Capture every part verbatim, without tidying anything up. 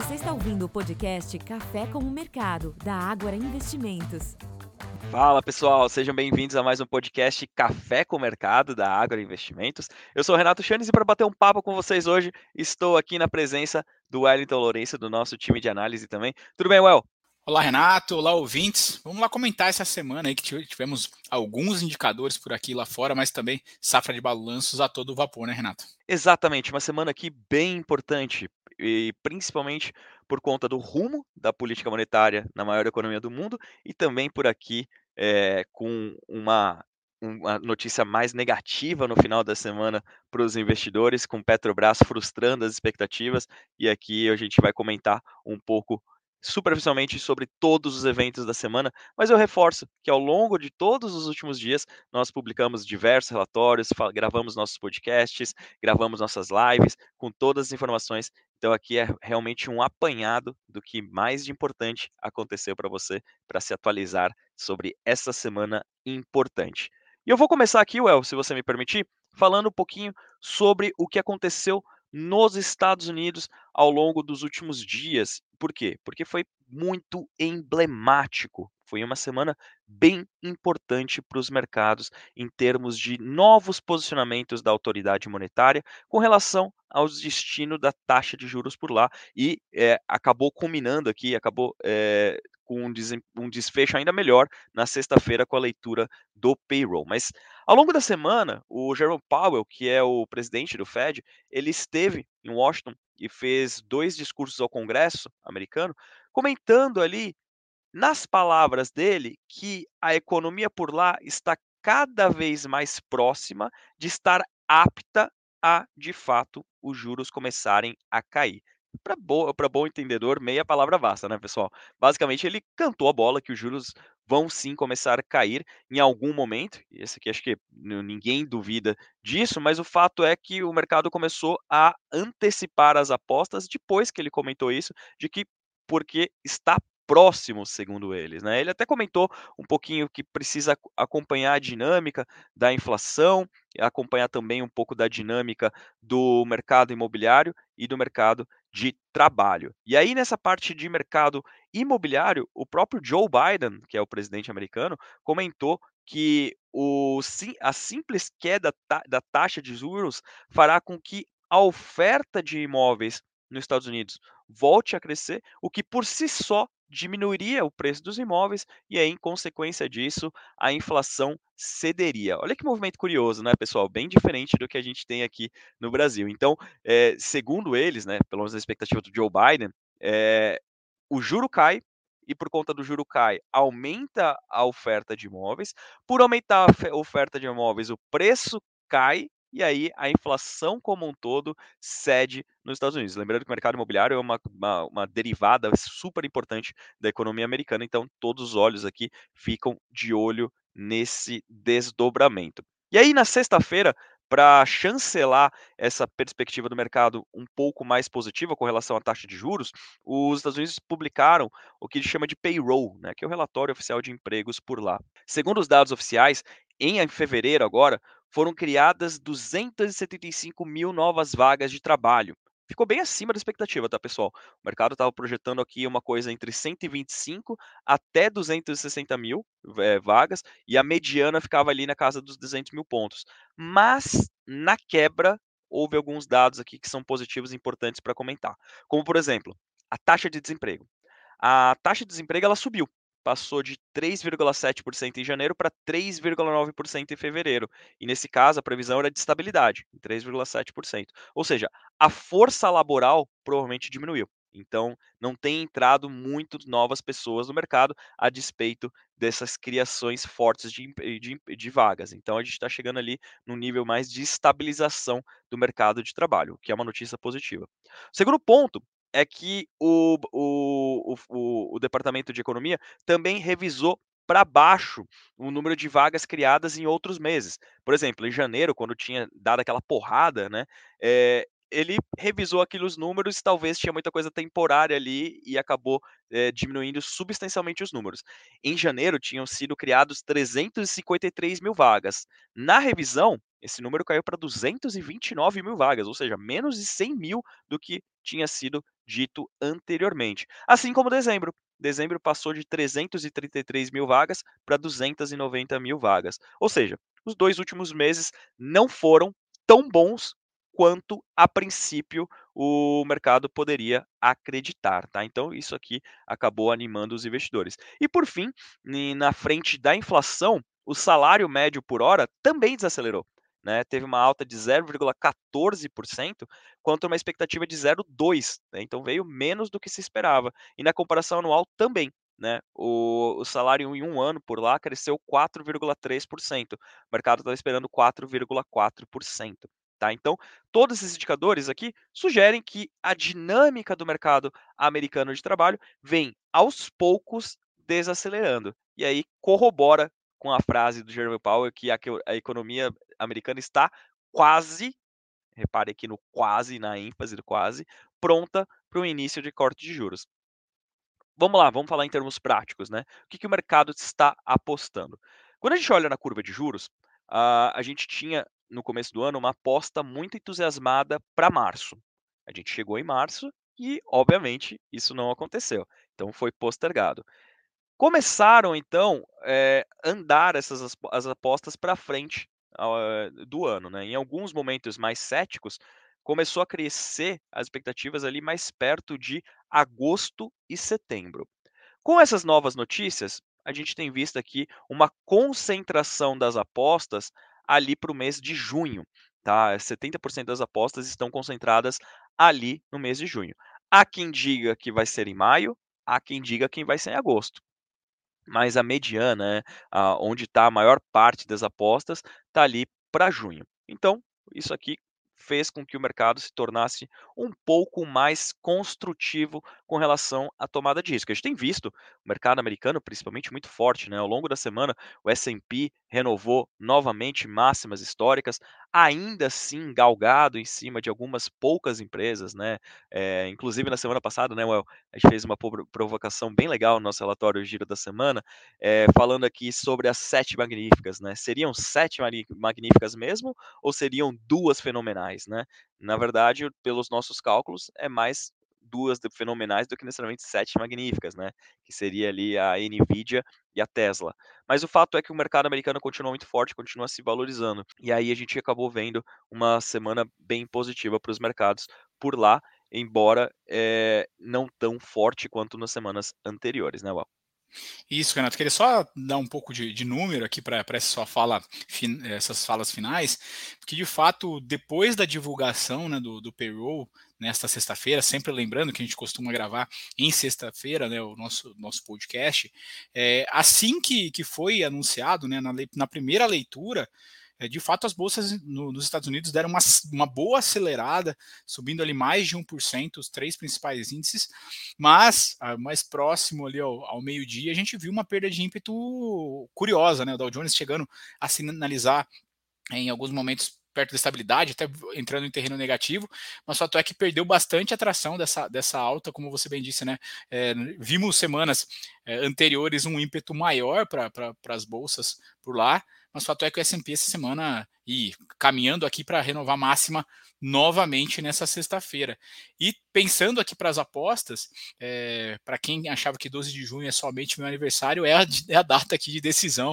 Você está ouvindo o podcast Café com o Mercado, da Ágora Investimentos. Fala pessoal, sejam bem-vindos a mais um podcast Café com o Mercado da Ágora Investimentos. Eu sou o Renato Chanes e para bater um papo com vocês hoje, estou aqui na presença do Wellington Lourenço, do nosso time de análise também. Tudo bem, Well? Olá, Renato. Olá, ouvintes. Vamos lá comentar essa semana aí que tivemos alguns indicadores por aqui e lá fora, mas também safra de balanços a todo vapor, né, Renato? Exatamente, uma semana aqui bem importante, e principalmente por conta do rumo da política monetária na maior economia do mundo e também por aqui é, com uma, uma notícia mais negativa no final da semana para os investidores, com Petrobras frustrando as expectativas, e aqui a gente vai comentar um pouco superficialmente sobre todos os eventos da semana, mas eu reforço que ao longo de todos os últimos dias nós publicamos diversos relatórios, gravamos nossos podcasts, gravamos nossas lives com todas as informações. Então aqui é realmente um apanhado do que mais de importante aconteceu para você, para se atualizar sobre essa semana importante. E eu vou começar aqui, Well, se você me permitir, falando um pouquinho sobre o que aconteceu nos Estados Unidos ao longo dos últimos dias. Por quê? Porque foi muito emblemático. Foi uma semana bem importante para os mercados em termos de novos posicionamentos da autoridade monetária com relação ao destino da taxa de juros por lá e é, acabou culminando aqui, acabou é, com um, desem, um desfecho ainda melhor na sexta-feira com a leitura do payroll. Mas ao longo da semana, o Jerome Powell, que é o presidente do Fed, ele esteve em Washington e fez dois discursos ao Congresso americano, comentando ali nas palavras dele, que a economia por lá está cada vez mais próxima de estar apta a, de fato, os juros começarem a cair. Para bo bom entendedor, meia palavra basta, né, pessoal? Basicamente, ele cantou a bola que os juros vão sim começar a cair em algum momento. Esse aqui acho que ninguém duvida disso, mas o fato é que o mercado começou a antecipar as apostas depois que ele comentou isso, de que porque está próximo, segundo eles, né? Ele até comentou um pouquinho que precisa acompanhar a dinâmica da inflação, acompanhar também um pouco da dinâmica do mercado imobiliário e do mercado de trabalho. E aí, nessa parte de mercado imobiliário, o próprio Joe Biden, que é o presidente americano, comentou que o, a simples queda da taxa de juros fará com que a oferta de imóveis nos Estados Unidos volte a crescer, o que por si só diminuiria o preço dos imóveis e aí, em consequência disso, a inflação cederia. Olha que movimento curioso, né, pessoal? Bem diferente do que a gente tem aqui no Brasil. Então, é, segundo eles, né, pelo menos a expectativa do Joe Biden, é, o juro cai e por conta do juro cai, aumenta a oferta de imóveis. Por aumentar a oferta de imóveis, o preço cai e aí a inflação como um todo cede nos Estados Unidos. Lembrando que o mercado imobiliário é uma, uma, uma derivada super importante da economia americana, então todos os olhos aqui ficam de olho nesse desdobramento. E aí, na sexta-feira, para chancelar essa perspectiva do mercado um pouco mais positiva com relação à taxa de juros, os Estados Unidos publicaram o que chama de payroll, né, que é o relatório oficial de empregos por lá. Segundo os dados oficiais, em fevereiro agora, foram criadas duzentas e setenta e cinco mil novas vagas de trabalho. Ficou bem acima da expectativa, tá, pessoal? O mercado estava projetando aqui uma coisa entre cento e vinte e cinco até duzentas e sessenta mil é, vagas, e a mediana ficava ali na casa dos duzentos mil pontos. Mas, na quebra, houve alguns dados aqui que são positivos e importantes para comentar. Como, por exemplo, a taxa de desemprego. A taxa de desemprego ela subiu, passou de três vírgula sete por cento em janeiro para três vírgula nove por cento em fevereiro. E nesse caso, a previsão era de estabilidade, em três vírgula sete por cento. Ou seja, a força laboral provavelmente diminuiu. Então, não tem entrado muito novas pessoas no mercado a despeito dessas criações fortes de, de, de vagas. Então, a gente está chegando ali num nível mais de estabilização do mercado de trabalho, o que é uma notícia positiva. O segundo ponto é que o, o, o, o Departamento de Economia também revisou para baixo o número de vagas criadas em outros meses. Por exemplo, em janeiro, quando tinha dado aquela porrada, né, é, ele revisou aqueles números, talvez tinha muita coisa temporária ali e acabou é, diminuindo substancialmente os números. Em janeiro tinham sido criados trezentos e cinquenta e três mil vagas. Na revisão, esse número caiu para duzentos e vinte e nove mil vagas, ou seja, menos de cem mil do que tinha sido dito anteriormente. Assim como dezembro. Dezembro passou de trezentos e trinta e três mil vagas para duzentos e noventa mil vagas. Ou seja, os dois últimos meses não foram tão bons quanto a princípio o mercado poderia acreditar, tá? Então isso aqui acabou animando os investidores. E por fim, na frente da inflação, o salário médio por hora também desacelerou. Né, teve uma alta de zero vírgula quatorze por cento contra uma expectativa de zero vírgula dois por cento, né, então veio menos do que se esperava. E na comparação anual também, né, o, o salário em um ano por lá cresceu quatro vírgula três por cento. O mercado estava esperando quatro vírgula quatro por cento. Tá? Então, todos esses indicadores aqui sugerem que a dinâmica do mercado americano de trabalho vem aos poucos desacelerando. E aí corrobora com a frase do Jerome Powell que a, a economia americana está quase, repare aqui no quase, na ênfase do quase, pronta para o início de corte de juros. Vamos lá, vamos falar em termos práticos, né? O que, que o mercado está apostando? Quando a gente olha na curva de juros, uh, a gente tinha no começo do ano uma aposta muito entusiasmada para março. A gente chegou em março e, obviamente, isso não aconteceu. Então foi postergado. Começaram, então, é, andar essas as apostas para frente uh, do ano. Né? Em alguns momentos mais céticos, começou a crescer as expectativas ali mais perto de agosto e setembro. Com essas novas notícias, a gente tem visto aqui uma concentração das apostas ali para o mês de junho. Tá? setenta por cento das apostas estão concentradas ali no mês de junho. Há quem diga que vai ser em maio, há quem diga que vai ser em agosto. Mas a mediana, né, a onde está a maior parte das apostas, está ali para junho. Então, isso aqui fez com que o mercado se tornasse um pouco mais construtivo com relação à tomada de risco. A gente tem visto o mercado americano, principalmente, muito forte. Né? Ao longo da semana, o S and P renovou novamente máximas históricas, ainda assim galgado em cima de algumas poucas empresas. Né? É, inclusive, na semana passada, né, Well, a gente fez uma provocação bem legal no nosso relatório Giro da Semana, é, falando aqui sobre as sete magníficas. Né? Seriam sete magníficas mesmo ou seriam duas fenomenais? Né? Na verdade, pelos nossos cálculos, é mais duas fenomenais do que necessariamente sete magníficas, né? Que seria ali a Nvidia e a Tesla. Mas o fato é que o mercado americano continua muito forte, continua se valorizando. E aí a gente acabou vendo uma semana bem positiva para os mercados por lá, embora é, não tão forte quanto nas semanas anteriores, né, Val? Isso, Renato, queria só dar um pouco de, de número aqui para essa sua fala, fin, essas falas finais, porque de fato, depois da divulgação, né, do, do payroll nesta sexta-feira, sempre lembrando que a gente costuma gravar em sexta-feira, né, o nosso, nosso podcast, é, assim que, que foi anunciado, né, na, na primeira leitura, de fato, as bolsas no, nos Estados Unidos deram uma, uma boa acelerada, subindo ali mais de um por cento, os três principais índices, mas mais próximo ali ao, ao meio-dia, a gente viu uma perda de ímpeto curiosa, né? O Dow Jones chegando a sinalizar em alguns momentos perto da estabilidade, até entrando em terreno negativo, mas o fato é que perdeu bastante atração dessa, dessa alta, como você bem disse, né? É, vimos semanas é, anteriores um ímpeto maior para pra, as bolsas por lá, mas o fato é que o S and P essa semana, e caminhando aqui para renovar máxima novamente nessa sexta-feira. E pensando aqui para as apostas, é, para quem achava que doze de junho é somente meu aniversário, é a, é a data aqui de decisão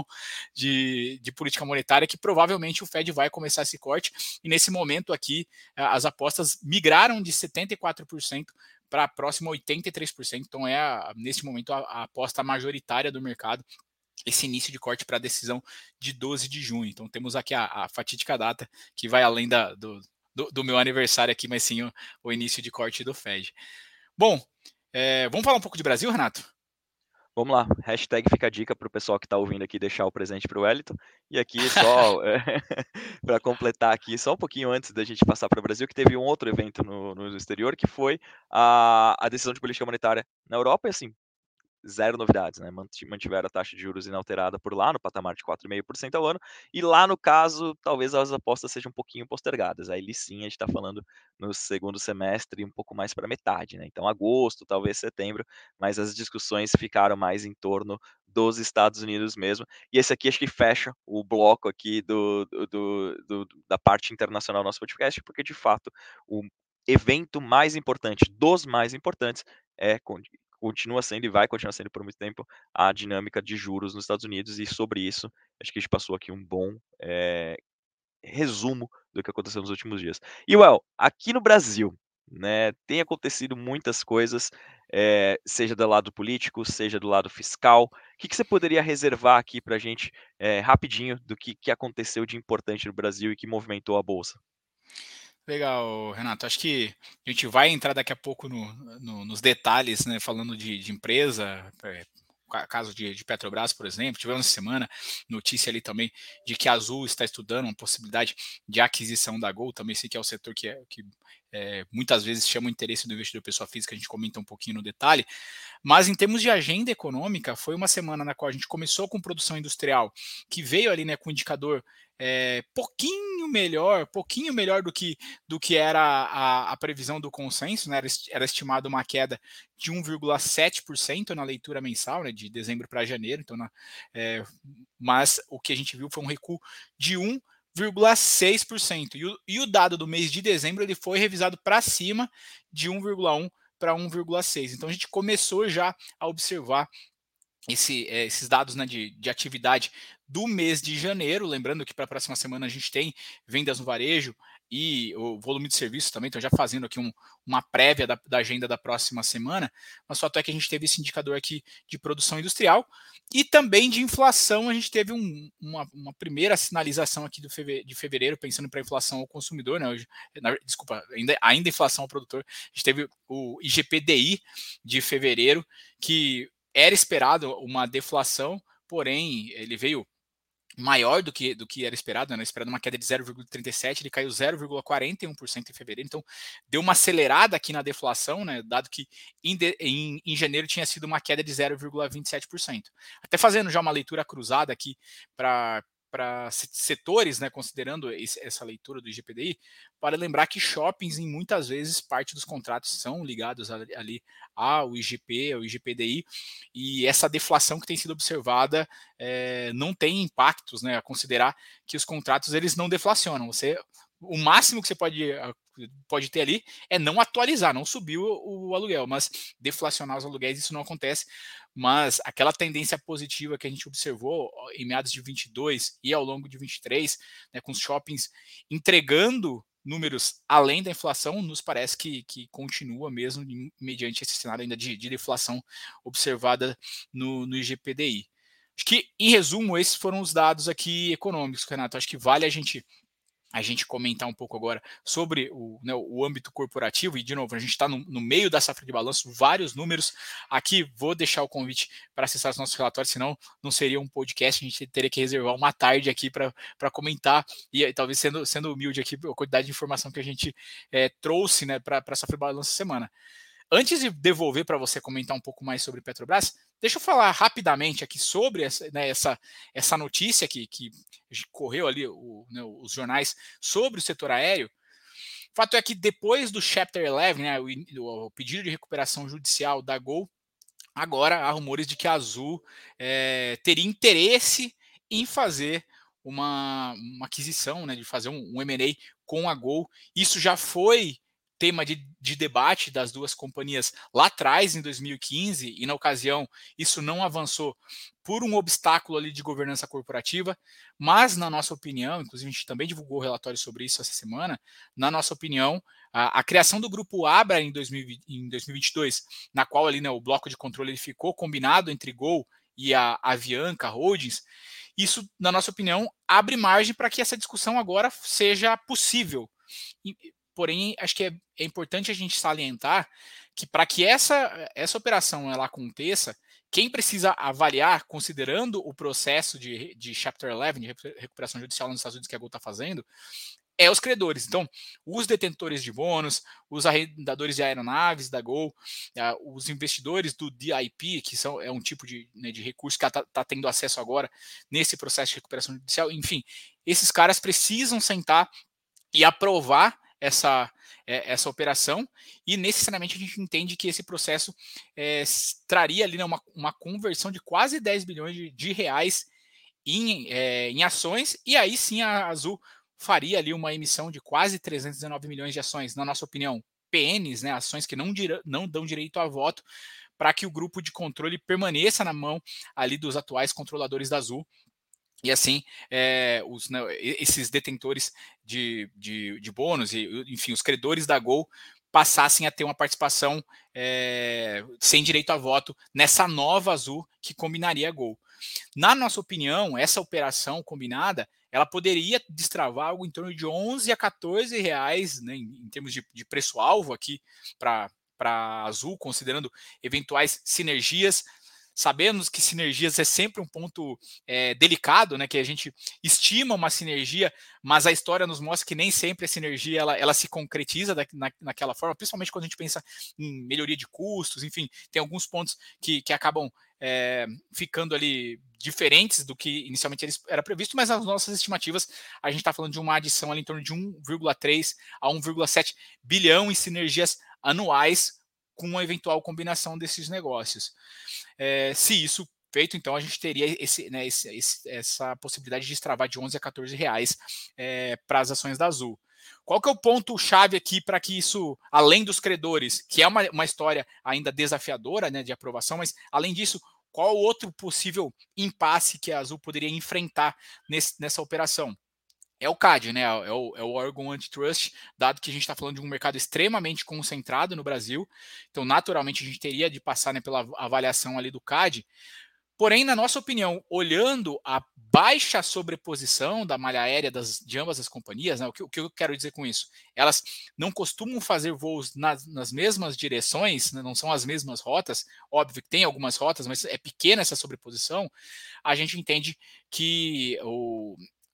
de, de política monetária, que provavelmente o Fed vai começar esse corte, e nesse momento aqui as apostas migraram de setenta e quatro por cento para próximo a oitenta e três por cento, então é a, nesse momento a, a aposta majoritária do mercado, esse início de corte para a decisão de doze de junho. Então temos aqui a, a fatídica data que vai além da, do, do, do meu aniversário aqui, mas sim o, o início de corte do Fed. Bom, é, vamos falar um pouco de Brasil, Renato? Vamos lá, hashtag fica a dica para o pessoal que está ouvindo aqui deixar o presente para o Wellington. E aqui só é, para completar aqui, só um pouquinho antes da gente passar para o Brasil, que teve um outro evento no, no exterior, que foi a, a decisão de política monetária na Europa, e assim, zero novidades, né? Mantiveram a taxa de juros inalterada por lá, no patamar de quatro vírgula cinco por cento ao ano, e lá no caso, talvez as apostas sejam um pouquinho postergadas. Aí sim, a gente está falando no segundo semestre, um pouco mais para metade, né? Então, agosto, talvez setembro, mas as discussões ficaram mais em torno dos Estados Unidos mesmo. E esse aqui acho que fecha o bloco aqui do, do, do, da parte internacional do nosso podcast, porque de fato o evento mais importante, dos mais importantes, é continua sendo e vai continuar sendo por muito tempo a dinâmica de juros nos Estados Unidos, e sobre isso acho que a gente passou aqui um bom é, resumo do que aconteceu nos últimos dias. E, Well, aqui no Brasil, né, tem acontecido muitas coisas, é, seja do lado político, seja do lado fiscal. O que, que você poderia reservar aqui para a gente, é, rapidinho, do que, que aconteceu de importante no Brasil e que movimentou a Bolsa? Legal, Renato. Acho que a gente vai entrar daqui a pouco no, no, nos detalhes, né, falando de, de empresa, é, caso de, de Petrobras, por exemplo. Tivemos essa semana notícia ali também de que a Azul está estudando uma possibilidade de aquisição da Gol. Também sei que é o setor que, é, que é, muitas vezes chama o interesse do investidor pessoa física, a gente comenta um pouquinho no detalhe. Mas em termos de agenda econômica, foi uma semana na qual a gente começou com produção industrial, que veio ali, né, com um indicador é, pouquinho melhor, pouquinho melhor do que, do que era a, a previsão do consenso, né? Era, era estimado uma queda de um vírgula sete por cento na leitura mensal, né, de dezembro para janeiro, então, na, é, mas o que a gente viu foi um recuo de um vírgula seis por cento. E o, e o dado do mês de dezembro ele foi revisado para cima de um vírgula um por cento para um vírgula seis por cento. Então a gente começou já a observar esse, é, esses dados, né, de, de atividade do mês de janeiro. Lembrando que para a próxima semana a gente tem vendas no varejo e o volume de serviços também, então já fazendo aqui um, uma prévia da, da agenda da próxima semana, mas o fato é que a gente teve esse indicador aqui de produção industrial e também de inflação. A gente teve um, uma, uma primeira sinalização aqui do feve, de fevereiro, pensando para a inflação ao consumidor, né, hoje, na, desculpa, ainda, ainda inflação ao produtor. A gente teve o I G P D I de fevereiro, que era esperado uma deflação, porém ele veio maior do que, do que era esperado, né? Era esperado uma queda de zero vírgula trinta e sete, ele caiu zero vírgula quarenta e um por cento em fevereiro, então deu uma acelerada aqui na deflação, né? Dado que em, de, em, em janeiro tinha sido uma queda de zero vírgula vinte e sete por cento. Até fazendo já uma leitura cruzada aqui para para setores, né, considerando esse, essa leitura do I G P D I, para lembrar que shoppings, em muitas vezes, parte dos contratos são ligados ali, ali ao I G P, ao I G P D I, e essa deflação que tem sido observada é, não tem impactos, né, a considerar que os contratos eles não deflacionam. Você, o máximo que você pode, pode ter ali é não atualizar, não subir o, o aluguel, mas deflacionar os aluguéis, isso não acontece. Mas aquela tendência positiva que a gente observou em meados de vinte e dois e ao longo de vinte e três, né, com os shoppings entregando números além da inflação, nos parece que, que continua mesmo mediante esse cenário ainda de, de deflação observada no, no I G P D I. Acho que, em resumo, esses foram os dados aqui econômicos, Renato. Acho que vale a gente a gente comentar um pouco agora sobre o, né, o âmbito corporativo, e de novo, a gente está no, no meio da safra de balanço, vários números. Aqui vou deixar o convite para acessar os nossos relatórios, senão não seria um podcast, a gente teria que reservar uma tarde aqui para comentar, e talvez sendo, sendo humilde aqui, a quantidade de informação que a gente é, trouxe, né, para a safra de balanço semana. Antes de devolver para você comentar um pouco mais sobre Petrobras, deixa eu falar rapidamente aqui sobre essa, né, essa, essa notícia que, que correu ali o, né, os jornais sobre o setor aéreo. O fato é que depois do Chapter onze, né, o, o pedido de recuperação judicial da Gol, agora há rumores de que a Azul é, teria interesse em fazer uma, uma aquisição, né, de fazer um, um M and A com a Gol. Isso já foi tema de, de debate das duas companhias lá atrás, em dois mil e quinze, e na ocasião isso não avançou por um obstáculo ali de governança corporativa, mas na nossa opinião, inclusive a gente também divulgou um relatório sobre isso essa semana, na nossa opinião, a, a criação do grupo Abra em, dois mil, em dois mil e vinte e dois, na qual ali, né, o bloco de controle ele ficou combinado entre Gol e a Avianca Holdings, isso, na nossa opinião, abre margem para que essa discussão agora seja possível. E, porém, acho que é, é importante a gente salientar que para que essa, essa operação ela aconteça, quem precisa avaliar, considerando o processo de, de Chapter onze, de recuperação judicial nos Estados Unidos que a Gol está fazendo, é os credores. Então, os detentores de bônus, os arrendadores de aeronaves da Gol, uh, os investidores do D I P, que são, é um tipo de, né, de recurso que está tá tendo acesso agora nesse processo de recuperação judicial, enfim, esses caras precisam sentar e aprovar essa, é, essa operação, e necessariamente a gente entende que esse processo é, traria ali, né, uma, uma conversão de quase dez bilhões de, de reais em, é, em ações, e aí sim a Azul faria ali uma emissão de quase trezentos e dezenove milhões de ações, na nossa opinião, P Ns, né, ações que não, dira, não dão direito a voto, para que o grupo de controle permaneça na mão ali dos atuais controladores da Azul. E assim, é, os, né, esses detentores de, de, de bônus, e, enfim, os credores da Gol passassem a ter uma participação é, sem direito a voto nessa nova Azul que combinaria a Gol. Na nossa opinião, essa operação combinada, ela poderia destravar algo em torno de onze a quatorze reais, né, em, em termos de, de preço-alvo aqui para a Azul, considerando eventuais sinergias. Sabemos que sinergias é sempre um ponto é, delicado, né? Que a gente estima uma sinergia, mas a história nos mostra que nem sempre a sinergia ela, ela se concretiza da, na, naquela forma, principalmente quando a gente pensa em melhoria de custos, enfim, tem alguns pontos que, que acabam é, ficando ali diferentes do que inicialmente era previsto, mas as nossas estimativas, a gente está falando de uma adição ali em torno de um vírgula três a um vírgula sete bilhão em sinergias anuais com uma eventual combinação desses negócios. É, se isso feito, então a gente teria esse, né, esse, esse, essa possibilidade de destravar de onze a quatorze reais é, para as ações da Azul. Qual que é o ponto-chave aqui para que isso, além dos credores, que é uma, uma história ainda desafiadora, né, de aprovação, mas além disso, qual outro possível impasse que a Azul poderia enfrentar nesse, nessa operação? É o C A D, né? É o, é o órgão antitrust, dado que a gente está falando de um mercado extremamente concentrado no Brasil. Então, naturalmente, a gente teria de passar, né, pela avaliação ali do C A D. Porém, na nossa opinião, olhando a baixa sobreposição da malha aérea das, de ambas as companhias, né, o, que, o que eu quero dizer com isso? Elas não costumam fazer voos nas, nas mesmas direções, né, não são as mesmas rotas. Óbvio que tem algumas rotas, mas é pequena essa sobreposição. A gente entende que o,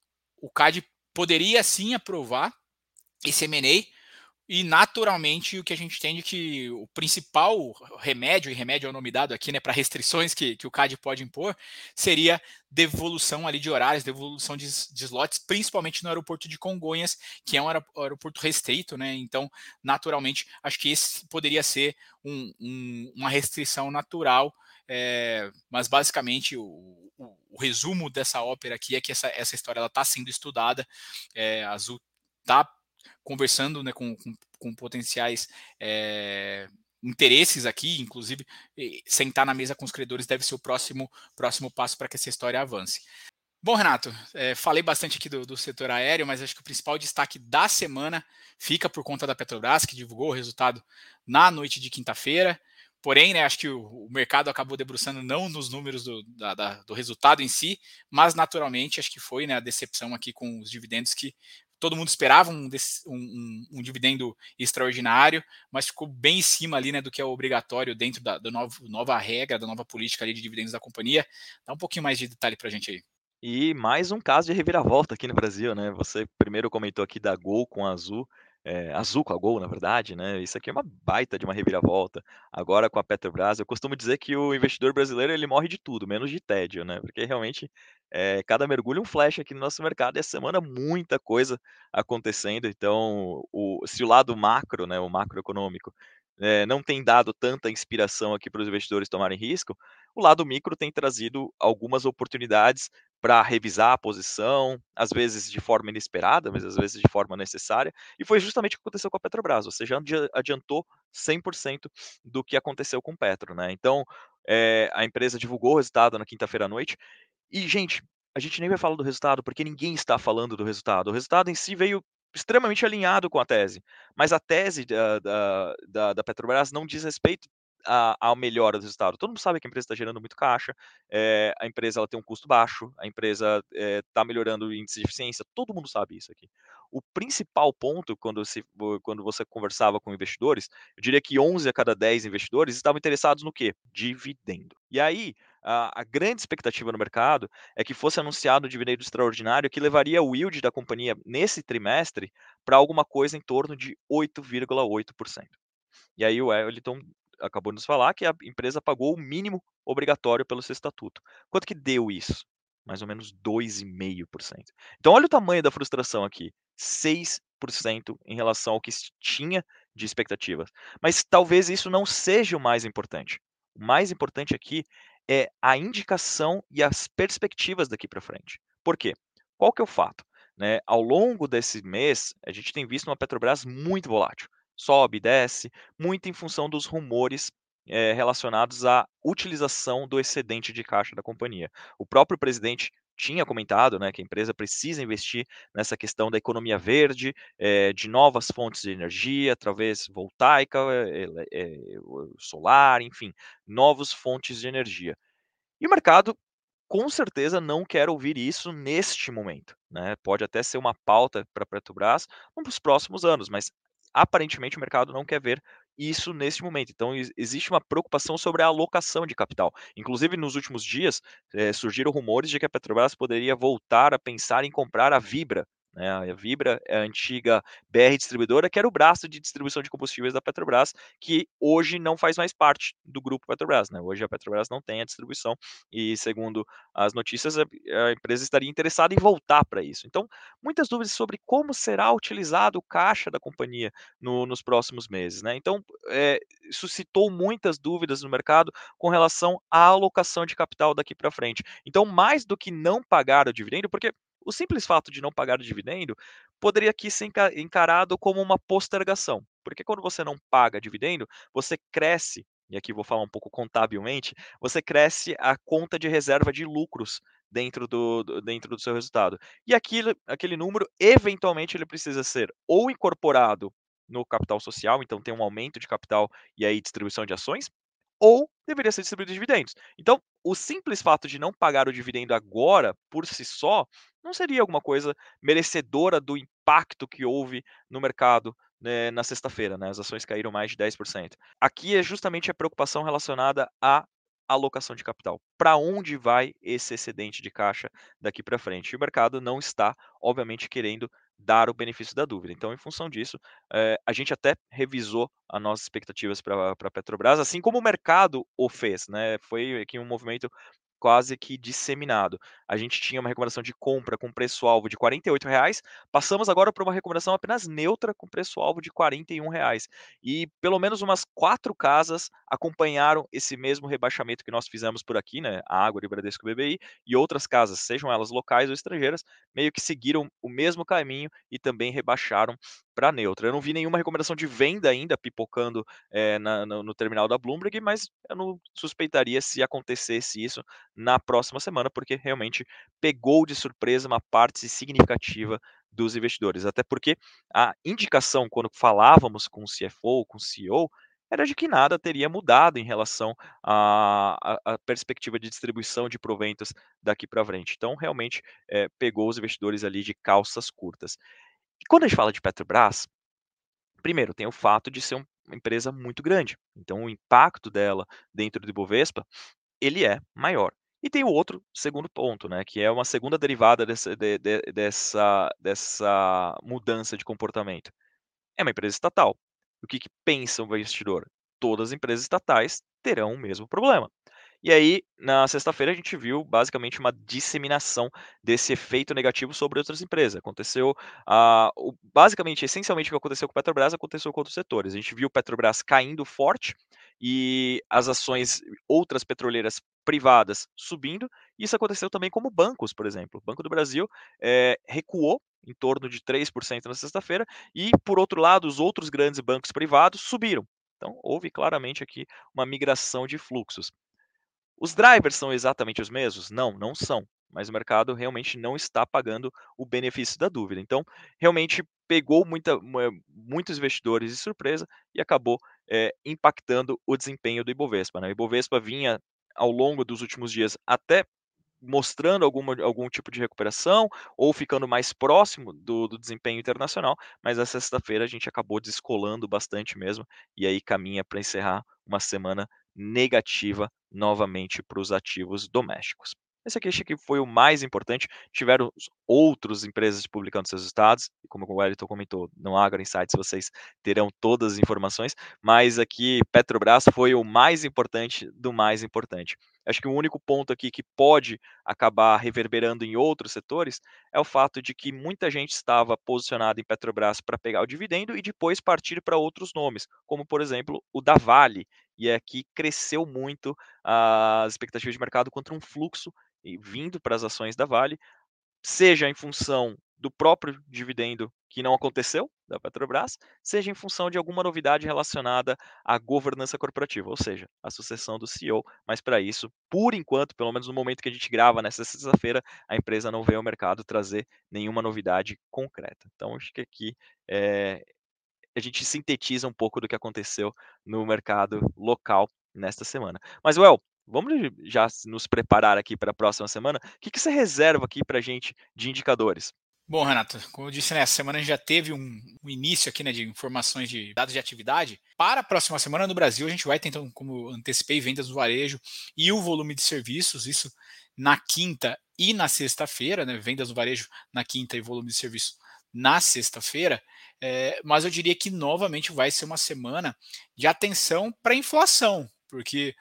o C A D poderia sim aprovar esse M and A, e naturalmente o que a gente entende que o principal remédio, e remédio é o nome dado aqui, né, para restrições que, que o C A D pode impor, seria devolução ali de horários, devolução de, de slots, principalmente no aeroporto de Congonhas, que é um aeroporto restrito, né? Então, naturalmente, acho que esse poderia ser um, um, uma restrição natural. É, mas basicamente o, o, o resumo dessa ópera aqui é que essa, essa história está sendo estudada, é, a Azul está conversando, né, com, com, com potenciais é, interesses aqui, inclusive sentar na mesa com os credores deve ser o próximo, próximo passo para que essa história avance. Bom, Renato, é, falei bastante aqui do, do setor aéreo, mas acho que o principal destaque da semana fica por conta da Petrobras, que divulgou o resultado na noite de quinta-feira. Porém, né, acho que o, o mercado acabou debruçando não nos números do, da, da, do resultado em si, mas naturalmente acho que foi, né, a decepção aqui com os dividendos que todo mundo esperava um, um, um dividendo extraordinário, mas ficou bem em cima ali, né, do que é obrigatório dentro da, da nova, nova regra, da nova política ali de dividendos da companhia. Dá um pouquinho mais de detalhe para a gente aí. E mais um caso de reviravolta aqui no Brasil, né? Você primeiro comentou aqui da Gol com a Azul, é, Azul com a Gol, na verdade, né? Isso aqui é uma baita de uma reviravolta. Agora com a Petrobras, eu costumo dizer que o investidor brasileiro ele morre de tudo, menos de tédio, né? Porque realmente é, cada mergulho é um flash aqui no nosso mercado e essa semana muita coisa acontecendo. Então, o, se o lado macro, né, o macroeconômico, é, não tem dado tanta inspiração aqui para os investidores tomarem risco, o lado micro tem trazido algumas oportunidades para revisar a posição, às vezes de forma inesperada, mas às vezes de forma necessária, e foi justamente o que aconteceu com a Petrobras, você já adiantou cem por cento do que aconteceu com o Petro, né? Então, é, a empresa divulgou o resultado na quinta-feira à noite, e, gente, a gente nem vai falar do resultado, porque ninguém está falando do resultado. O resultado em si veio extremamente alinhado com a tese, mas a tese da, da, da, da Petrobras não diz respeito a, a melhora do resultado. Todo mundo sabe que a empresa está gerando muito caixa, é, a empresa ela tem um custo baixo, a empresa está é, melhorando o índice de eficiência, todo mundo sabe isso aqui. O principal ponto, quando, se, quando você conversava com investidores, eu diria que onze a cada dez investidores estavam interessados no quê? Dividendo. E aí, a a grande expectativa no mercado é que fosse anunciado um dividendo extraordinário que levaria o yield da companhia nesse trimestre para alguma coisa em torno de oito vírgula oito por cento. E aí o Wellington acabou de nos falar que a empresa pagou o mínimo obrigatório pelo seu estatuto. Quanto que deu isso? Mais ou menos dois vírgula cinco por cento. Então olha o tamanho da frustração aqui, seis por cento em relação ao que se tinha de expectativas. Mas talvez isso não seja o mais importante. O mais importante aqui é a indicação e as perspectivas daqui para frente. Por quê? Qual que é o fato? Né, ao longo desse mês, a gente tem visto uma Petrobras muito volátil. Sobe, desce, muito em função dos rumores eh, relacionados à utilização do excedente de caixa da companhia. O próprio presidente tinha comentado, né, que a empresa precisa investir nessa questão da economia verde, eh, de novas fontes de energia, através voltaica, eh, ele- eh, solar, enfim, novas fontes de energia. E o mercado com certeza não quer ouvir isso neste momento, né. Pode até ser uma pauta para a Petrobras nos próximos anos, mas aparentemente o mercado não quer ver isso neste momento. Então ex existe uma preocupação sobre a alocação de capital. Inclusive nos últimos dias, eh, surgiram rumores de que a Petrobras poderia voltar a pensar em comprar a Vibra, né. A Vibra é a antiga B R Distribuidora, que era o braço de distribuição de combustíveis da Petrobras, que hoje não faz mais parte do grupo Petrobras, né. Hoje a Petrobras não tem a distribuição e segundo as notícias, a a empresa estaria interessada em voltar para isso. Então, muitas dúvidas sobre como será utilizado o caixa da companhia no nos próximos meses, né. Então, eh, suscitou muitas dúvidas no mercado com relação à alocação de capital daqui para frente. Então, mais do que não pagar o dividendo, porque o simples fato de não pagar o dividendo poderia aqui ser enca encarado como uma postergação, porque quando você não paga dividendo, você cresce, e aqui vou falar um pouco contabilmente, você cresce a conta de reserva de lucros dentro do do dentro do seu resultado. E aquilo aquele número, eventualmente, ele precisa ser ou incorporado no capital social, então tem um aumento de capital e aí distribuição de ações, ou deveria ser distribuído dividendos. Então, o simples fato de não pagar o dividendo agora, por si só, não seria alguma coisa merecedora do impacto que houve no mercado, né, na sexta-feira, né, as ações caíram mais de dez por cento. Aqui é justamente a preocupação relacionada à alocação de capital. Para onde vai esse excedente de caixa daqui para frente? E o mercado não está, obviamente, querendo dar o benefício da dúvida. Então, em função disso, eh, a gente até revisou as nossas expectativas para a Petrobras, assim como o mercado o fez, né? Foi aqui um movimento quase que disseminado. A gente tinha uma recomendação de compra com preço-alvo de quarenta e oito reais, passamos agora para uma recomendação apenas neutra com preço-alvo de quarenta e um reais. E pelo menos umas quatro casas acompanharam esse mesmo rebaixamento que nós fizemos por aqui, né, a Ágora e Bradesco B B I, e outras casas, sejam elas locais ou estrangeiras, meio que seguiram o mesmo caminho e também rebaixaram para neutra. Eu não vi nenhuma recomendação de venda ainda pipocando eh, na- no, no terminal da Bloomberg, mas eu não suspeitaria se acontecesse isso na próxima semana, porque realmente pegou de surpresa uma parte significativa dos investidores. Até porque a indicação, quando falávamos com o C F O, com o C E O, era de que nada teria mudado em relação à, à- à perspectiva de distribuição de proventos daqui para frente. Então, realmente, eh, pegou os investidores ali de calças curtas. E quando a gente fala de Petrobras, primeiro, tem o fato de ser um- uma empresa muito grande. Então, o impacto dela dentro do Ibovespa ele é maior. E tem o outro segundo ponto, né, que é uma segunda derivada dessa de de dessa dessa mudança de comportamento. É uma empresa estatal. O que que pensa o investidor? Todas as empresas estatais terão o mesmo problema. E aí, na sexta-feira, a gente viu basicamente uma disseminação desse efeito negativo sobre outras empresas. Aconteceu, ah, o basicamente, essencialmente, o que aconteceu com a Petrobras, aconteceu com outros setores. A gente viu Petrobras caindo forte e as ações outras petroleiras privadas subindo. Isso aconteceu também como bancos, por exemplo. O Banco do Brasil, eh, recuou em torno de três por cento na sexta-feira e, por outro lado, os outros grandes bancos privados subiram. Então, houve claramente aqui uma migração de fluxos. Os drivers são exatamente os mesmos? Não, não são, mas o mercado realmente não está pagando o benefício da dúvida. Então, realmente pegou muita mui muitos investidores de surpresa e acabou, eh, impactando o desempenho do Ibovespa, né. O Ibovespa vinha ao longo dos últimos dias até mostrando alguma algum tipo de recuperação ou ficando mais próximo do do desempenho internacional, mas na sexta-feira a gente acabou descolando bastante mesmo, e aí caminha para encerrar uma semana negativa novamente para os ativos domésticos. Esse aqui acho que foi o mais importante. Tiveram outras empresas publicando seus resultados, e como o Wellington comentou, no Agro Insights vocês terão todas as informações, mas aqui Petrobras foi o mais importante do mais importante. Acho que o único ponto aqui que pode acabar reverberando em outros setores é o fato de que muita gente estava posicionada em Petrobras para pegar o dividendo e depois partir para outros nomes, como por exemplo o da Vale, e aqui cresceu muito as expectativas de mercado contra um fluxo e vindo para as ações da Vale, seja em função do próprio dividendo que não aconteceu da Petrobras, seja em função de alguma novidade relacionada à governança corporativa, ou seja, a sucessão do C E O, mas para isso, por enquanto, pelo menos no momento que a gente grava nessa sexta-feira, a empresa não veio ao mercado trazer nenhuma novidade concreta. Então, acho que aqui é, a gente sintetiza um pouco do que aconteceu no mercado local nesta semana. Mas, Well, vamos já nos preparar aqui para a próxima semana. O que, que você reserva aqui para a gente de indicadores? Bom, Renato, como eu disse, né, essa semana a gente já teve um, um início aqui, né, de informações de dados de atividade. Para a próxima semana no Brasil, a gente vai ter, então, como antecipei, vendas do varejo e o volume de serviços, isso na quinta e na sexta-feira, né, vendas do varejo na quinta e volume de serviço na sexta-feira, é, mas eu diria que novamente vai ser uma semana de atenção para a inflação, porque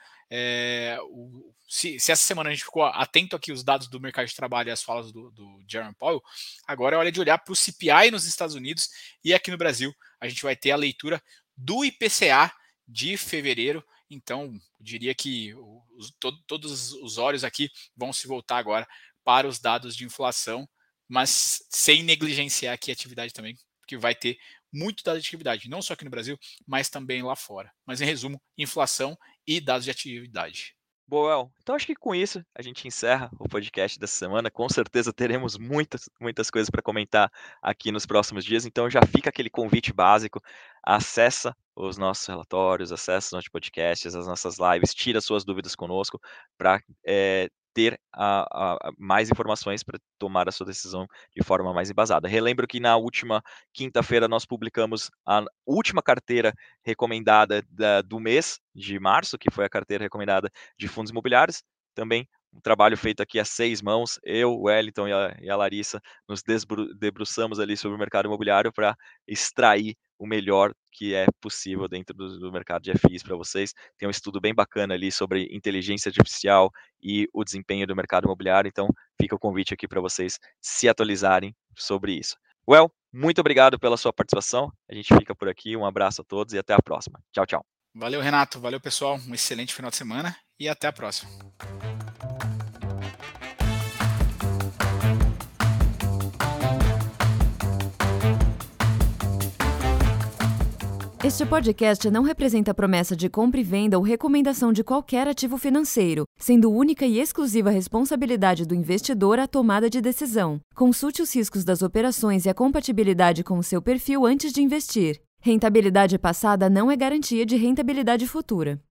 é, o, se, se essa semana a gente ficou atento aqui aos dados do mercado de trabalho e as falas do, do Jerome Powell, agora é hora de olhar para o C P I nos Estados Unidos e aqui no Brasil a gente vai ter a leitura do I P C A de fevereiro. Então, eu diria que os, todo, todos os olhos aqui vão se voltar agora para os dados de inflação, mas sem negligenciar aqui a atividade também, porque vai ter muito dado de atividade, não só aqui no Brasil, mas também lá fora. Mas em resumo, inflação e dados de atividade. Boa, então acho que com isso a gente encerra o podcast dessa semana. Com certeza teremos muitas, muitas coisas para comentar aqui nos próximos dias. Então já fica aquele convite básico: acessa os nossos relatórios, acessa os nossos podcasts, as nossas lives, tira suas dúvidas conosco para é, ter a, a, a mais informações para tomar a sua decisão de forma mais embasada. Relembro que na última quinta-feira nós publicamos a última carteira recomendada da, do mês de março, que foi a carteira recomendada de fundos imobiliários. Também um trabalho feito aqui a seis mãos, eu, o Wellington e a, e a Larissa nos desbru, debruçamos ali sobre o mercado imobiliário para extrair o melhor que é possível dentro do, do mercado de F Is para vocês. Tem um estudo bem bacana ali sobre inteligência artificial e o desempenho do mercado imobiliário, então fica o convite aqui para vocês se atualizarem sobre isso. Well, muito obrigado pela sua participação, a gente fica por aqui, um abraço a todos e até a próxima. Tchau, tchau. Valeu, Renato, valeu, pessoal, um excelente final de semana e até a próxima. Este podcast não representa promessa de compra e venda ou recomendação de qualquer ativo financeiro, sendo única e exclusiva responsabilidade do investidor a tomada de decisão. Consulte os riscos das operações e a compatibilidade com o seu perfil antes de investir. Rentabilidade passada não é garantia de rentabilidade futura.